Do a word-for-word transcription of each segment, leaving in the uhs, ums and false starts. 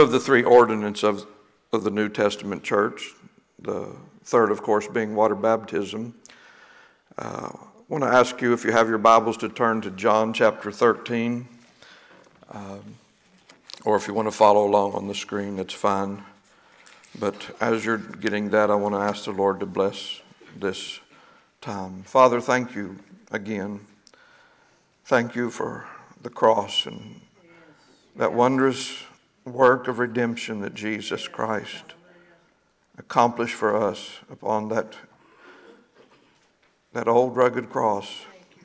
Of the three ordinances of, of the New Testament church, the third, of course, being water baptism. Uh, I want to ask you if you have your Bibles to turn to John chapter thirteen, um, or if you want to follow along on the screen, that's fine. But as you're getting that, I want to ask the Lord to bless this time. Father, thank you again. Thank you for the cross and that wondrous work of redemption that Jesus Christ accomplished for us upon that, that old rugged cross.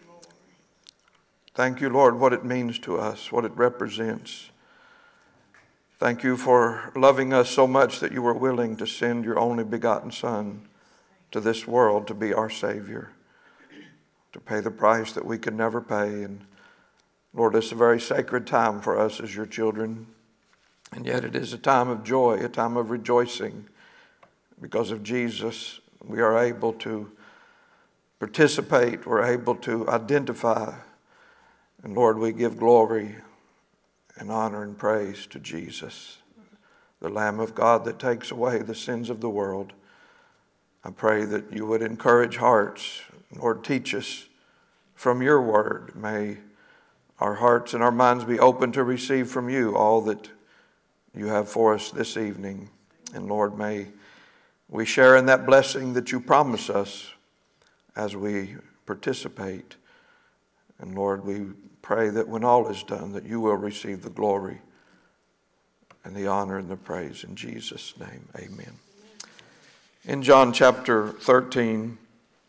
Thank you, Lord, what it means to us, what it represents. Thank you for loving us so much that you were willing to send your only begotten Son to this world to be our Savior, to pay the price that we could never pay. And Lord, it's a very sacred time for us as your children. And yet it is a time of joy, a time of rejoicing. Because of Jesus, we are able to participate, we're able to identify. And Lord, we give glory and honor and praise to Jesus, the Lamb of God that takes away the sins of the world. I pray that you would encourage hearts. Lord, teach us from your word. May our hearts and our minds be open to receive from you all that you have for us this evening. And Lord, may we share in that blessing that you promise us as we participate. And Lord, we pray that when all is done, that you will receive the glory and the honor and the praise. In Jesus' name, amen. In John chapter thirteen,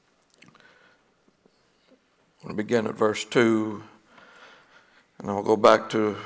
I'm going to begin at verse two, and I'll go back to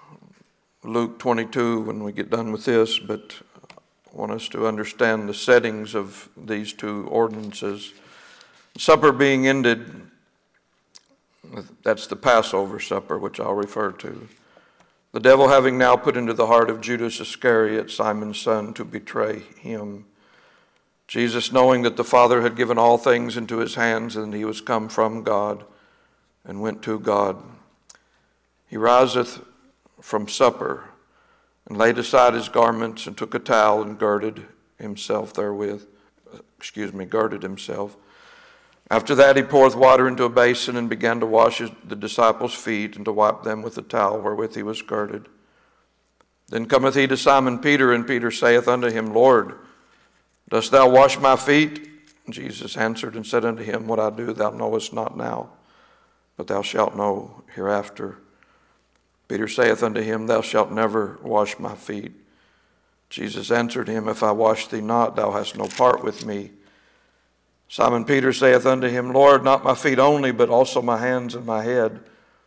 Luke twenty-two when we get done with this, but I want us to understand the settings of these two ordinances. Supper being ended, that's the Passover supper, which I'll refer to. The devil having now put into the heart of Judas Iscariot, Simon's son, to betray him. Jesus, knowing that the Father had given all things into his hands and he was come from God and went to God, he riseth from supper and laid aside his garments and took a towel and girded himself therewith. Excuse me, girded himself. After that he poureth water into a basin and began to wash his, the disciples' feet and to wipe them with the towel wherewith he was girded. Then cometh he to Simon Peter, and Peter saith unto him, Lord, dost thou wash my feet? And Jesus answered and said unto him, What I do thou knowest not now, but thou shalt know hereafter. Peter saith unto him, Thou shalt never wash my feet. Jesus answered him, If I wash thee not, thou hast no part with me. Simon Peter saith unto him, Lord, not my feet only, but also my hands and my head.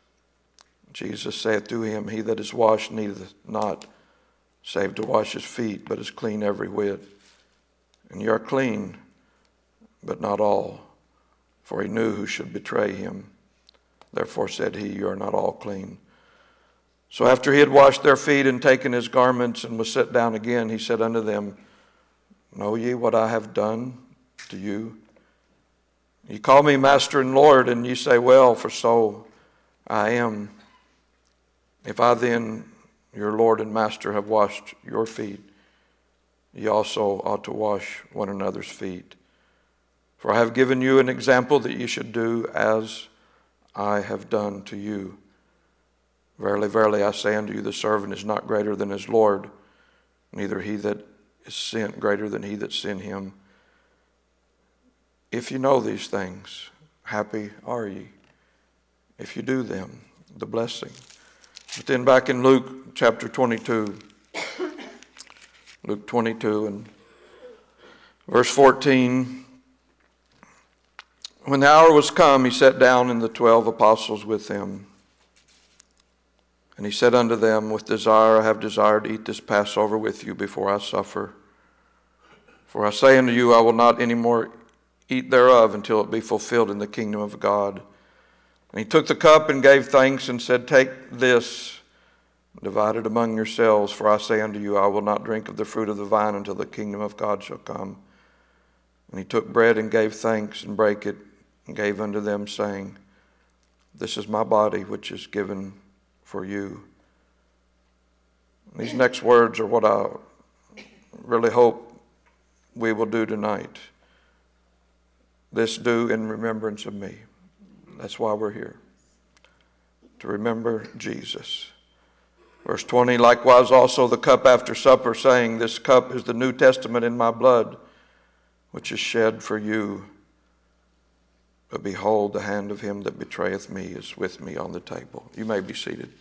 Jesus saith to him, He that is washed needeth not save to wash his feet, but is clean every whit. And ye are clean, but not all. For he knew who should betray him. Therefore said he, You are not all clean. So after he had washed their feet and taken his garments and was set down again, he said unto them, Know ye what I have done to you? Ye call me Master and Lord, and ye say, Well, for so I am. If I then, your Lord and Master, have washed your feet, ye also ought to wash one another's feet. For I have given you an example that ye should do as I have done to you. Verily, verily, I say unto you, the servant is not greater than his Lord, neither he that is sent greater than he that sent him. If you know these things, happy are ye. If you do them, the blessing. But then back in Luke chapter twenty-two, Luke twenty-two and verse fourteen, when the hour was come, he sat down and the twelve apostles with him. And he said unto them, With desire I have desired to eat this Passover with you before I suffer. For I say unto you, I will not any more eat thereof until it be fulfilled in the kingdom of God. And he took the cup and gave thanks and said, Take this, divide it among yourselves. For I say unto you, I will not drink of the fruit of the vine until the kingdom of God shall come. And he took bread and gave thanks and brake it and gave unto them, saying, This is my body which is given for you. These next words are what I really hope we will do tonight. This do in remembrance of me. That's why we're here, to remember Jesus. Verse twenty, likewise also the cup after supper, saying, this cup is the New Testament in my blood, which is shed for you. But behold, the hand of him that betrayeth me is with me on the table. You may be seated.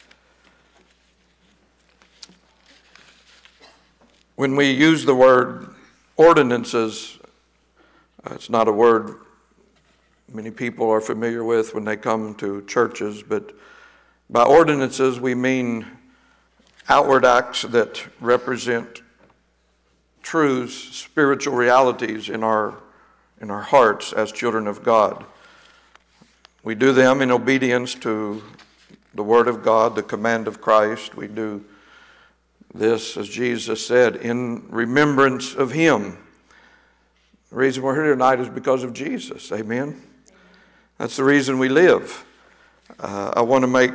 When we use the word ordinances, uh, it's not a word many people are familiar with when they come to churches, but by ordinances we mean outward acts that represent truths, spiritual realities in our in our hearts as children of God. We do them in obedience to the Word of God, the command of Christ. We do this, as Jesus said, in remembrance of Him. The reason we're here tonight is because of Jesus. Amen. That's the reason we live. Uh, I want to make,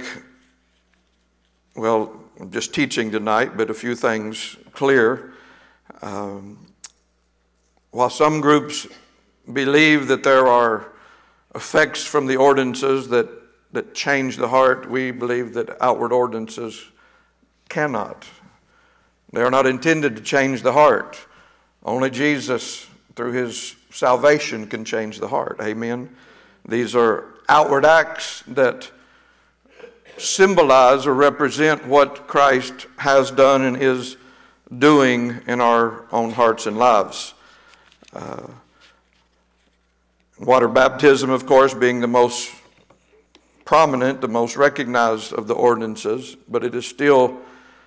well, I'm just teaching tonight, but a few things clear. Um, while some groups believe that there are effects from the ordinances that, that change the heart, we believe that outward ordinances cannot. They are not intended to change the heart. Only Jesus, through His salvation, can change the heart. Amen. These are outward acts that symbolize or represent what Christ has done and is doing in our own hearts and lives. Uh, water baptism, of course, being the most prominent, the most recognized of the ordinances, but it is still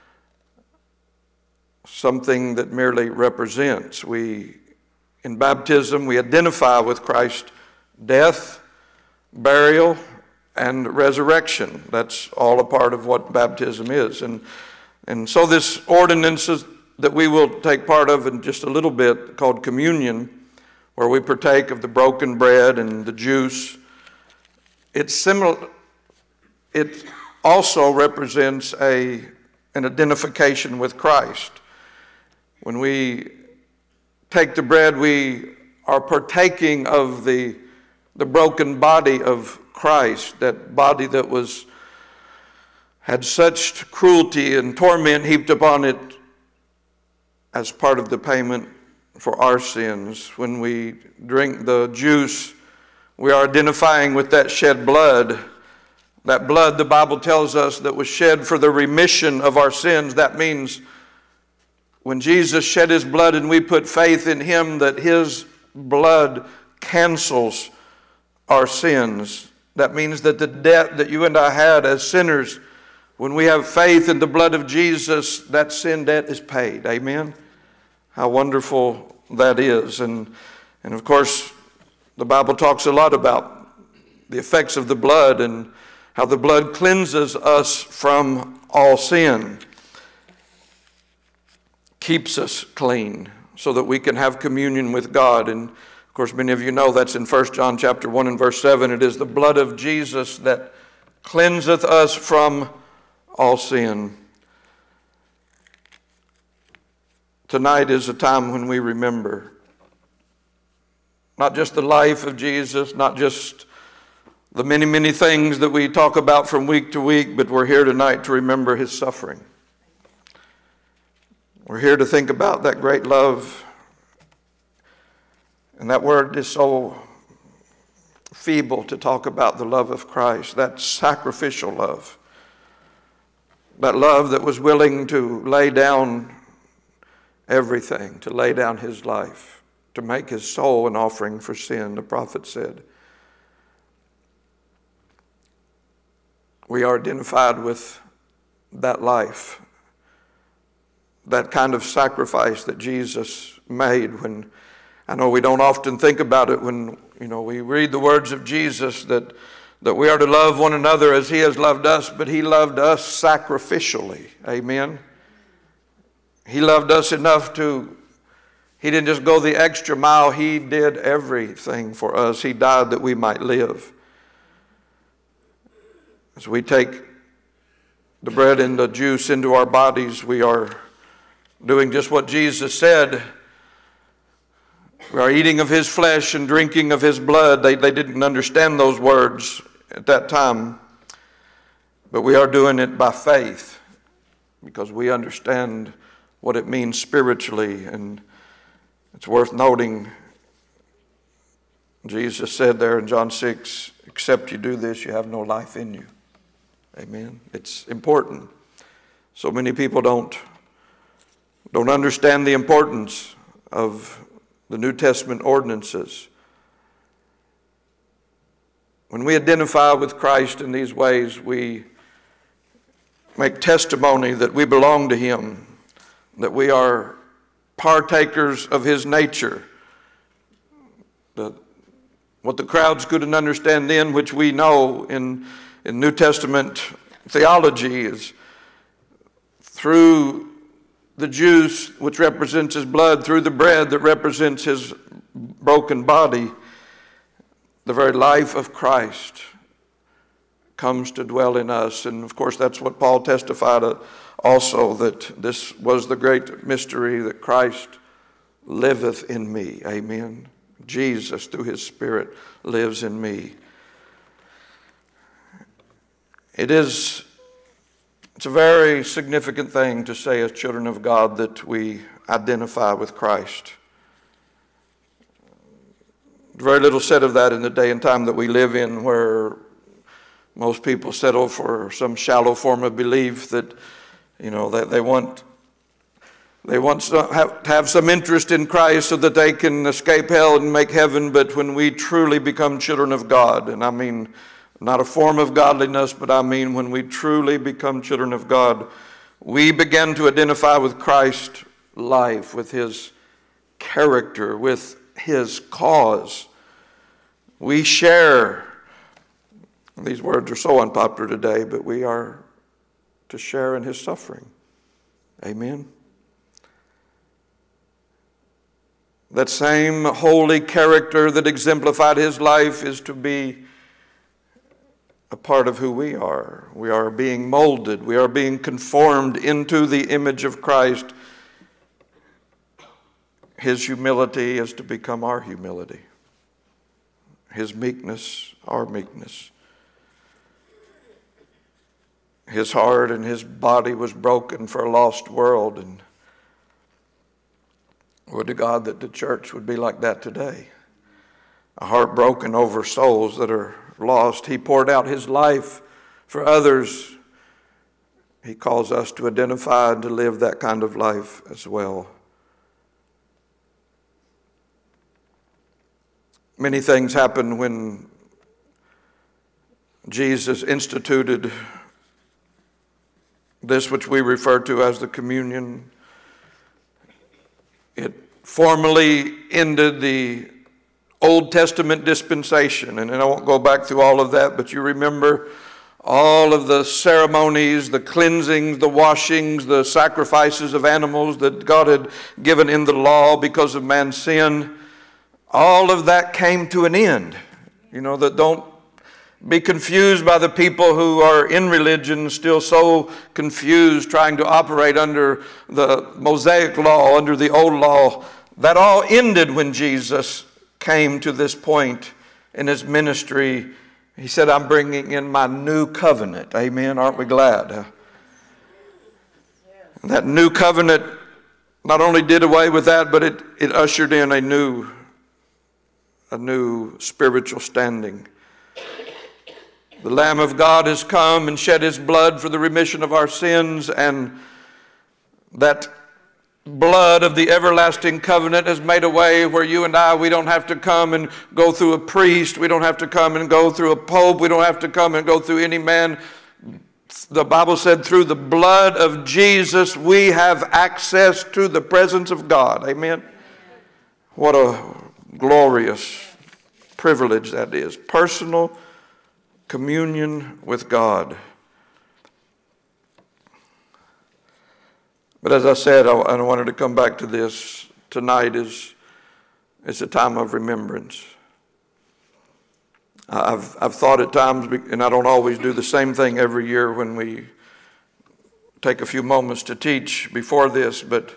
something that merely represents. We, in baptism, we identify with Christ's death, burial, and resurrection. That's all a part of what baptism is. And, and so this ordinances that we will take part of in just a little bit, called communion, where we partake of the broken bread and the juice, it's similar. It also represents a, an identification with Christ. When we take the bread, we are partaking of the, the broken body of Christ, that body that was had such cruelty and torment heaped upon it as part of the payment for our sins. When we drink the juice, we are identifying with that shed blood. That blood, the Bible tells us, that was shed for the remission of our sins. That means when Jesus shed His blood and we put faith in Him, that His blood cancels our sins. That means that the debt that you and I had as sinners, when we have faith in the blood of Jesus, that sin debt is paid. Amen? How wonderful that is. And, and of course, the Bible talks a lot about the effects of the blood and how the blood cleanses us from all sin, keeps us clean so that we can have communion with God. And of course, many of you know that's in First John chapter one and verse seven. It is the blood of Jesus that cleanseth us from all sin. Tonight is a time when we remember not just the life of Jesus, not just the many, many things that we talk about from week to week, but we're here tonight to remember His suffering. We're here to think about that great love. And that word is so feeble to talk about the love of Christ, that sacrificial love. That love that was willing to lay down everything, to lay down His life, to make His soul an offering for sin, the prophet said. We are identified with that life, that kind of sacrifice that Jesus made. When I know we don't often think about it when, you know, we read the words of Jesus that, that we are to love one another as He has loved us, but He loved us sacrificially. Amen. He loved us enough to, He didn't just go the extra mile, He did everything for us. He died that we might live. As we take the bread and the juice into our bodies, we are doing just what Jesus said. We are eating of his flesh and drinking of his blood. They, they didn't understand those words at that time, but we are doing it by faith because we understand what it means spiritually. And it's worth noting, Jesus said there in John six, except you do this, you have no life in you. Amen. It's important. So many people don't, don't understand the importance of the New Testament ordinances. When we identify with Christ in these ways, we make testimony that we belong to him, that we are partakers of his nature. The, what the crowds couldn't understand then, which we know in, in New Testament theology, is through the juice, which represents his blood, through the bread that represents his broken body, the very life of Christ comes to dwell in us. And of course, that's what Paul testified also, that this was the great mystery, that Christ liveth in me. Amen. Jesus, through his Spirit, lives in me. It is It's a very significant thing to say as children of God that we identify with Christ. Very little said of that in the day and time that we live in, where most people settle for some shallow form of belief that, you know, that they want they want to have, have some interest in Christ so that they can escape hell and make heaven. But when we truly become children of God, and I mean not a form of godliness, but I mean when we truly become children of God, we begin to identify with Christ's life, with his character, with his cause. We share, these words are so unpopular today, but we are to share in his suffering. Amen. That same holy character that exemplified his life is to be a part of who we are. We are being molded. We are being conformed into the image of Christ. His humility is to become our humility. His meekness, our meekness. His heart and his body was broken for a lost world. And would to God that the church would be like that today. A heart broken over souls that are lost. He poured out his life for others. He calls us to identify and to live that kind of life as well. Many things happened when Jesus instituted this which we refer to as the communion. It formally ended the Old Testament dispensation, and I won't go back through all of that, but you remember all of the ceremonies, the cleansings, the washings, the sacrifices of animals that God had given in the law because of man's sin. All of that came to an end. You know, that don't be confused by the people who are in religion, still so confused, trying to operate under the Mosaic law, under the old law. That all ended when Jesus came to this point in his ministry. He said, I'm bringing in my new covenant. Amen. Aren't we glad? And that new covenant not only did away with that, but it, it ushered in a new, a new spiritual standing. The Lamb of God has come and shed his blood for the remission of our sins, and that blood of the everlasting covenant has made a way where you and I, we don't have to come and go through a priest. We don't have to come and go through a pope. We don't have to come and go through any man. The Bible said through the blood of Jesus, we have access to the presence of God. Amen. What a glorious privilege that is. Personal communion with God. But as I said, I, I wanted to come back to this. Tonight is it's a time of remembrance. I've I've thought at times, and I don't always do the same thing every year when we take a few moments to teach before this, but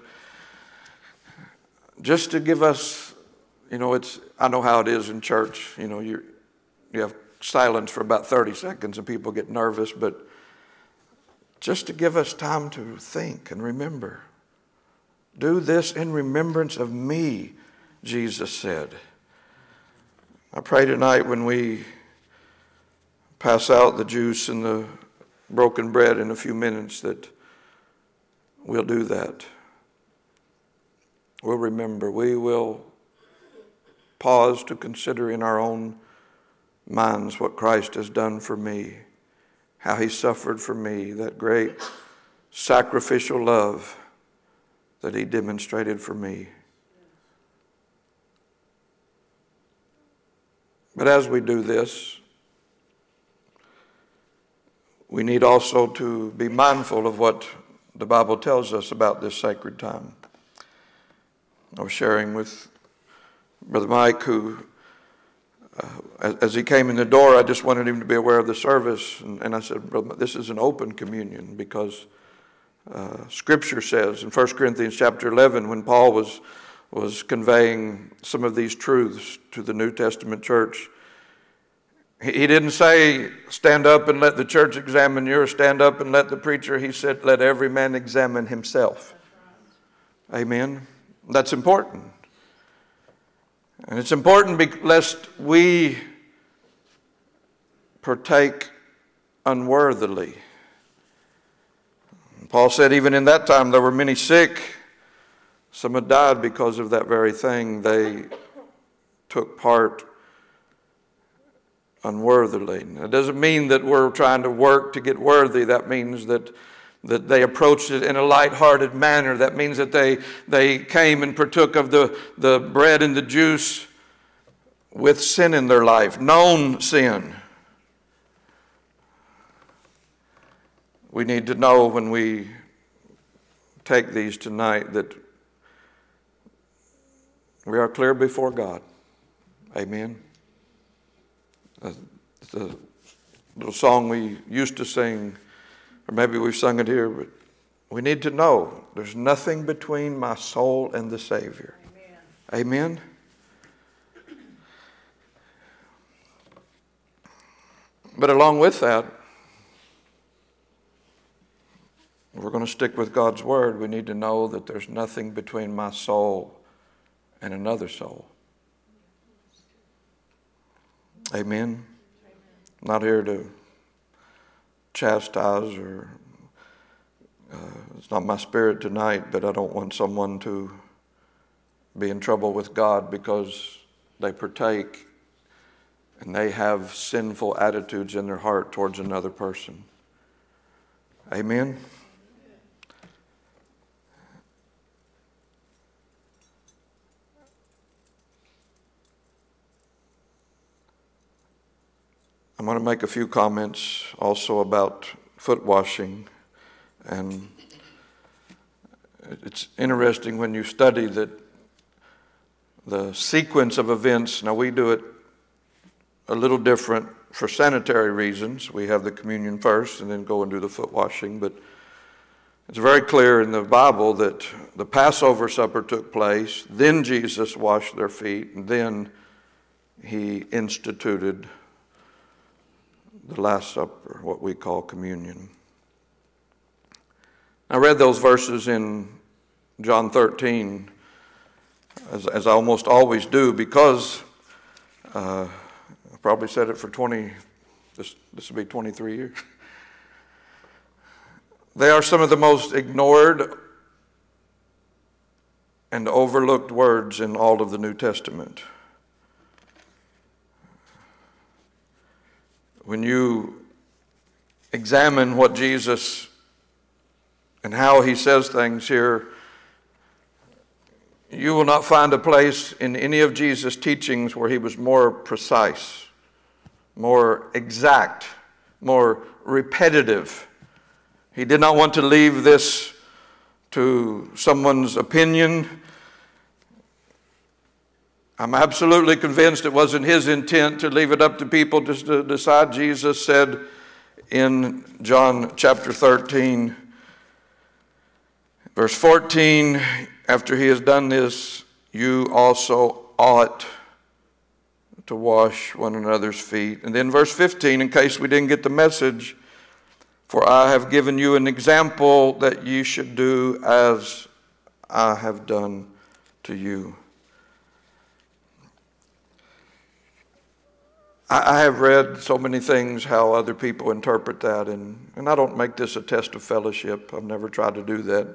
just to give us, you know, it's, I know how it is in church. You know, you you have silence for about thirty seconds and people get nervous, but just to give us time to think and remember. Do this in remembrance of me, Jesus said. I pray tonight when we pass out the juice and the broken bread in a few minutes that we'll do that. We'll remember. We will pause to consider in our own minds what Christ has done for me, how he suffered for me, that great sacrificial love that he demonstrated for me. But as we do this, we need also to be mindful of what the Bible tells us about this sacred time. I was sharing with Brother Mike, who, uh, as, as he came in the door, I just wanted him to be aware of the service. And, and I said, Brother, this is an open communion because uh, Scripture says in First Corinthians chapter eleven, when Paul was, was conveying some of these truths to the New Testament church, he, he didn't say, stand up and let the church examine you, or stand up and let the preacher. He said, let every man examine himself. Amen. That's important. And it's important be- lest we partake unworthily. Paul said even in that time there were many sick. Some had died because of that very thing. They took part unworthily. It doesn't mean that we're trying to work to get worthy. That means that that they approached it in a lighthearted manner. That means that they, they came and partook of the, the bread and the juice with sin in their life, known sin. We need to know when we take these tonight that we are clear before God. Amen. Uh, the little song we used to sing, or maybe we've sung it here, but we need to know there's nothing between my soul and the Savior. Amen. Amen? But along with that, if we're going to stick with God's Word, we need to know that there's nothing between my soul and another soul. Amen? I'm not here to chastise, or uh, it's not my spirit tonight, but I don't want someone to be in trouble with God because they partake and they have sinful attitudes in their heart towards another person. Amen? I'm going to make a few comments also about foot washing. And it's interesting when you study that the sequence of events. Now we do it a little different for sanitary reasons. We have the communion first and then go and do the foot washing. But it's very clear in the Bible that the Passover supper took place, then Jesus washed their feet, and then he instituted the Last Supper, what we call communion. I read those verses in John thirteen, as, as I almost always do, because uh, I probably said it for twenty, this, this will be twenty-three years. They are some of the most ignored and overlooked words in all of the New Testament. When you examine what Jesus and how he says things here, you will not find a place in any of Jesus' teachings where he was more precise, more exact, more repetitive. He did not want to leave this to someone's opinion. I'm absolutely convinced it wasn't his intent to leave it up to people just to decide. Jesus said in John chapter thirteen, Verse fourteen, after he has done this, you also ought to wash one another's feet. And then verse fifteen, in case we didn't get the message, for I have given you an example that you should do as I have done to you. I have read so many things how other people interpret that, and, and I don't make this a test of fellowship. I've never tried to do that.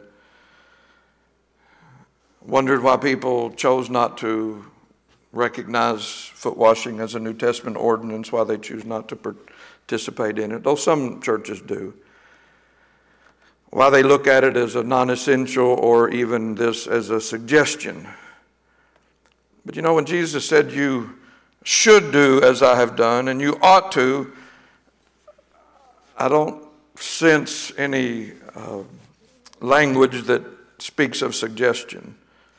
Wondered why people chose not to recognize foot washing as a New Testament ordinance, why they choose not to participate in it, though some churches do. Why they look at it as a non-essential or even this as a suggestion. But you know, when Jesus said you should do as I have done and you ought to, I don't sense any uh, language that speaks of suggestion.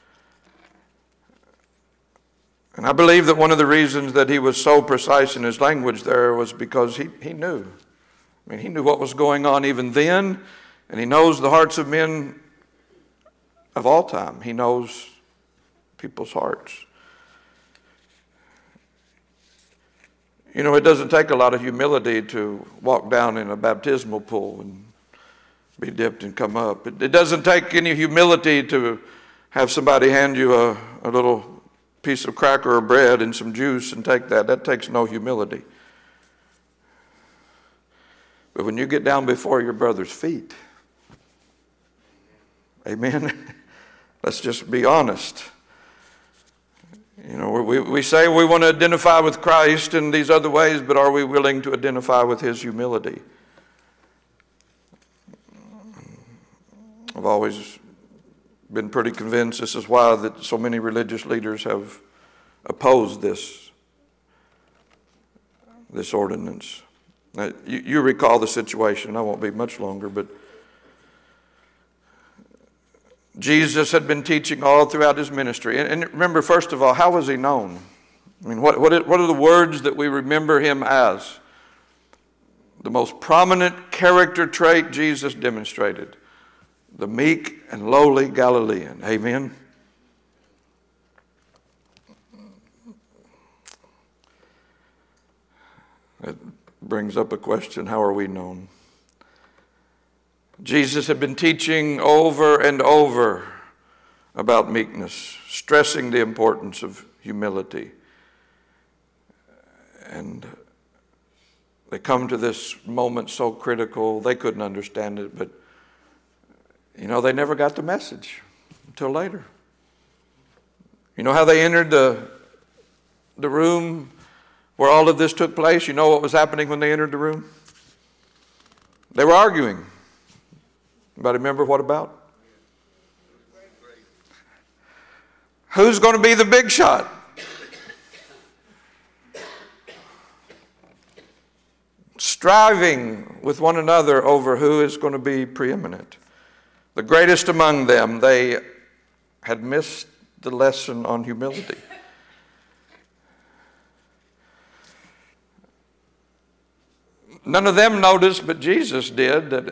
And I believe that one of the reasons that he was so precise in his language there was because he, he knew. I mean, he knew what was going on even then, and he knows the hearts of men of all time. He knows people's hearts. You know, it doesn't take a lot of humility to walk down in a baptismal pool and be dipped and come up. It, it doesn't take any humility to have somebody hand you a, a little piece of cracker or bread and some juice and take that. That takes no humility. But when you get down before your brother's feet, amen, let's just be honest. You know, we, we say we want to identify with Christ in these other ways, but are we willing to identify with his humility? I've always been pretty convinced this is why that so many religious leaders have opposed this, this ordinance. Now, you, you recall the situation. I won't be much longer, but Jesus had been teaching all throughout his ministry. And, and remember, first of all, how was he known? I mean, what, what, what are the words that we remember him as? The most prominent character trait Jesus demonstrated: the meek and lowly Galilean. Amen? That brings up a question: how are we known? Jesus had been teaching over and over about meekness, stressing the importance of humility. And they come to this moment so critical, they couldn't understand it, but you know, they never got the message until later. You know how they entered the, the room where all of this took place? You know what was happening when they entered the room? They were arguing. Anybody remember what about? Who's going to be the big shot? Striving with one another over who is going to be preeminent. The greatest among them, they had missed the lesson on humility. None of them noticed, but Jesus did, that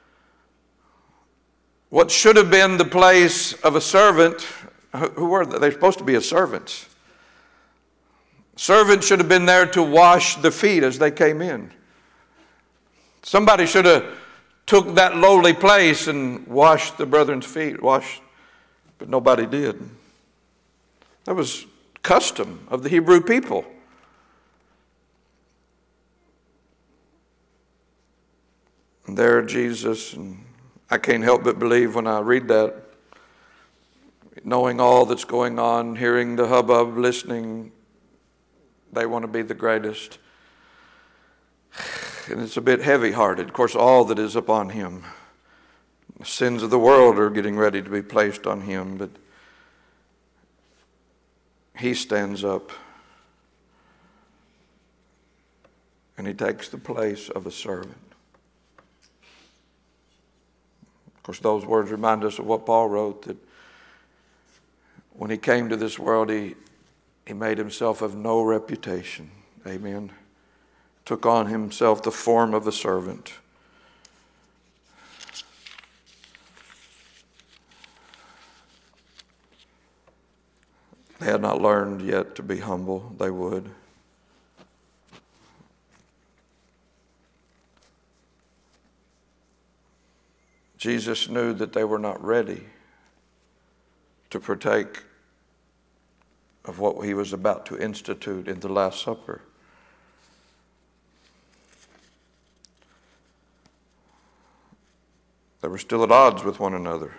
what should have been the place of a servant, who were they? They're supposed to be a servants. Servants should have been there to wash the feet as they came in. Somebody should have took that lowly place and washed the brethren's feet, washed, but nobody did. That was custom of the Hebrew people. And there Jesus, and I can't help but believe when I read that, knowing all that's going on, hearing the hubbub, listening, they want to be the greatest. And it's a bit heavy-hearted. Of course, all that is upon him. The sins of the world are getting ready to be placed on him, but he stands up and he takes the place of a servant. Of course, those words remind us of what Paul wrote, that when he came to this world, he, he made himself of no reputation. Amen. Took on himself the form of a servant. They had not learned yet to be humble. They would. Jesus knew that they were not ready to partake of what he was about to institute in the Last Supper. They were still at odds with one another.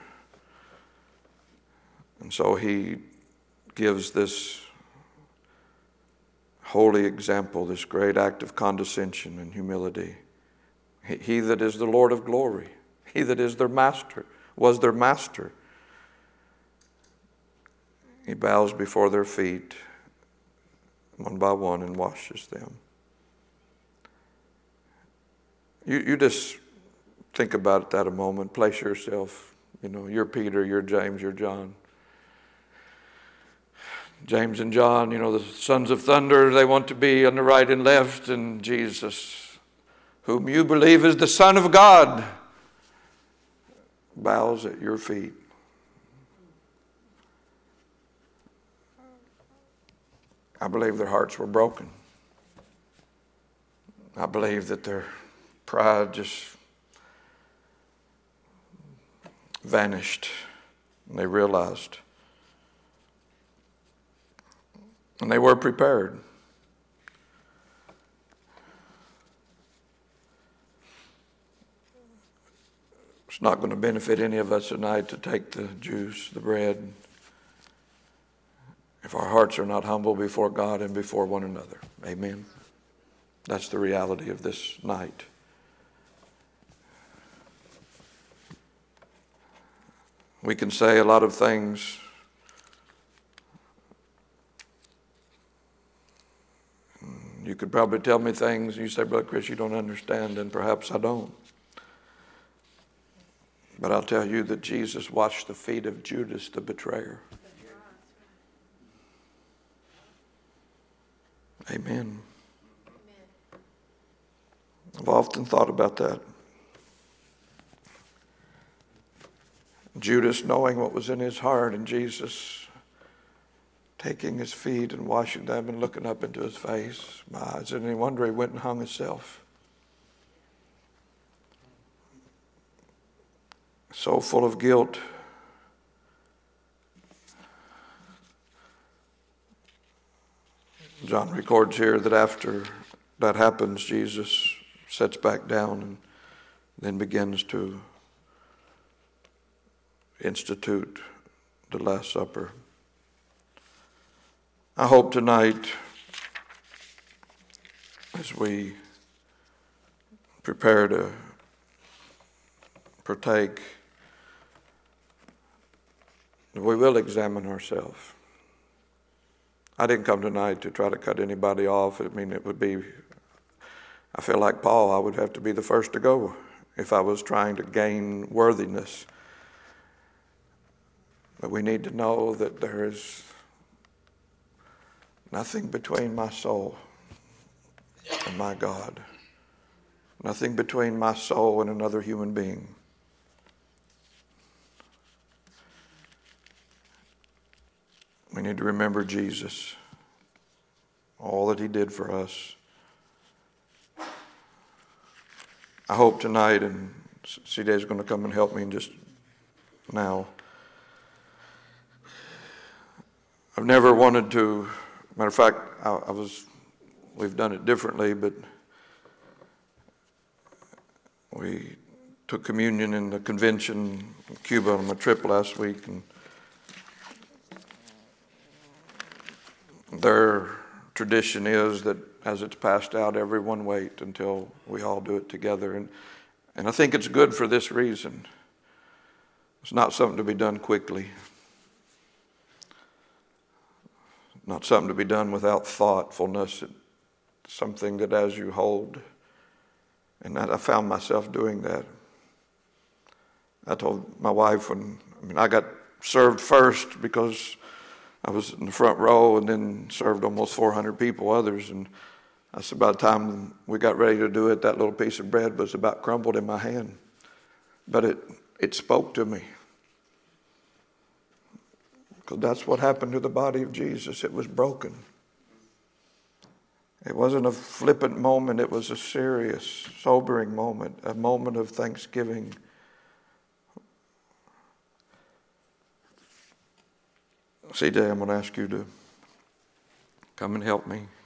And so he gives this holy example, this great act of condescension and humility. He, he that is the Lord of glory, he that is their master, was their master. He bows before their feet one by one and washes them. You, you just think about that a moment. Place yourself, you know, you're Peter, you're James, you're John. James and John, you know, the sons of thunder, they want to be on the right and left. And Jesus, whom you believe is the Son of God, bows at your feet. I believe their hearts were broken. I believe that their pride just vanished. And they realized. And they were prepared. It's not going to benefit any of us tonight to take the juice, the bread, if our hearts are not humble before God and before one another. Amen. That's the reality of this night. We can say a lot of things. You could probably tell me things, and you say, Brother Chris, you don't understand, and perhaps I don't. But I'll tell you that Jesus washed the feet of Judas, the betrayer. Amen. Amen. I've often thought about that. Judas knowing what was in his heart, and Jesus taking his feet and washing them and looking up into his face. My eyes, and any wonder he went and hung himself. So full of guilt. John records here that after that happens, Jesus sits back down and then begins to institute the Last Supper. I hope tonight, as we prepare to partake, we will examine ourselves. I didn't come tonight to try to cut anybody off. I mean, it would be, I feel like Paul, I would have to be the first to go if I was trying to gain worthiness. But we need to know that there is nothing between my soul and my God. Nothing between my soul and another human being. We need to remember Jesus, all that he did for us. I hope tonight, and C D's going to come and help me in just now. I've never wanted to, matter of fact, I, I was, we've done it differently, but we took communion in the convention in Cuba on my trip last week, and their tradition is that as it's passed out, everyone wait until we all do it together. And, and I think it's good for this reason. It's not something to be done quickly. Not something to be done without thoughtfulness. It's something that as you hold, and I found myself doing that. I told my wife when, I mean, I got served first because I was in the front row and then served almost four hundred people, others. And I said, by the time we got ready to do it, that little piece of bread was about crumbled in my hand. But it, it spoke to me. Because that's what happened to the body of Jesus. It was broken. It wasn't a flippant moment. It was a serious, sobering moment, a moment of thanksgiving. C J, I'm going to ask you to come and help me.